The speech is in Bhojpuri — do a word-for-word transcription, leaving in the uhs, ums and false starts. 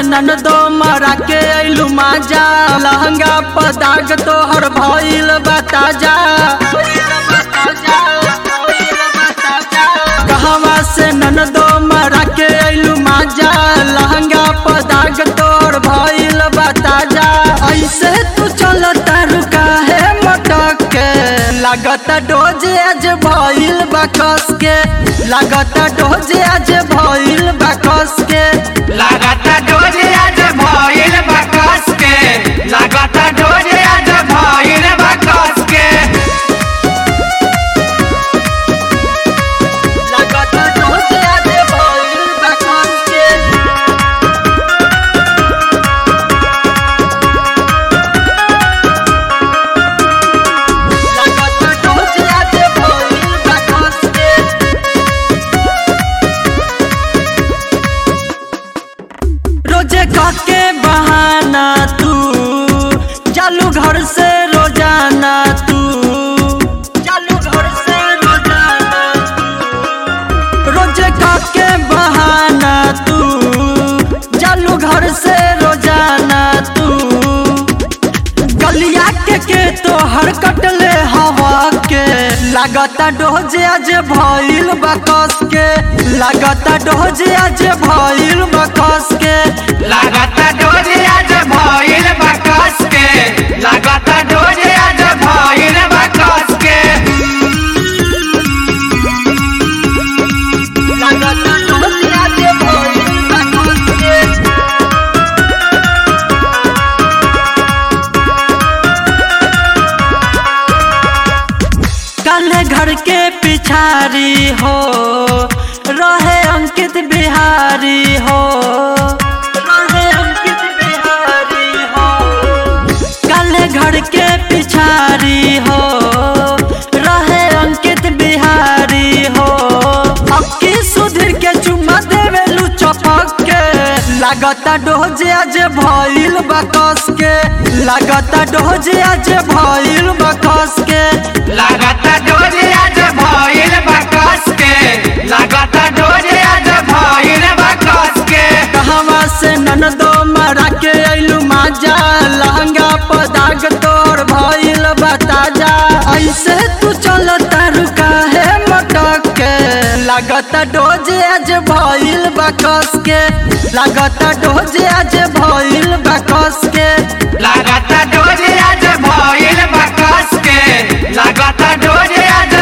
ननदो मरा के अइलू माजा, लहंगा पर दाग तोहर भइल बताजा। कहवा से ननदो मरा के अइलू माजा, लहंगा पर दाग तोहर भइल बताजा। ऐसे तू चलता रुका है मटक के, लागत डोज आज भइल बकस के, लागत डोज आज भइल बकस के, लागत डोज आज भइल बकस के, लागत डोज आज भइल बकस के, लागत डोज आज भइल बकस के। लागत डोज आज भइल बकस के। रोजे काके बहाना तू चालू घर से रोजाना, तू चालू घर से रोजाना, तू रोजे काके बहाना तू चालू घर से रोजाना। तू गलिया के के तो हर कटले हवा के, लागता डोज आज भइल बकस के, लागता डोज आज भइल बकस के, लागत डोज आज भइल बकस के, लागत डोज आज भइल बकस के, लागता डोज आज भइल बकस के। काले घर के पिछारी हो रहे अंकित बिहारी हो, रहे अंकित बिहारी हो। काले घर के पिछारी हो रहे अंकित बिहारी हो। अक्की सुधीर के चुम्मा देवेलू चपक के, लागता डोज आज भइल बकस के, लागता डोज आज भइल बकस के, लागत डोज आज भइल बकस के, लागत डोज आज भइल बकस के, कहवा से ननदो मरा के अइलू माजा, लहंगा पर दाग तोर भइल बताजा। ऐसे तू चलता रुका है मटक के, लागत डोज आज भइल बकस के, लागत डोज आज भइल बकस के, लागत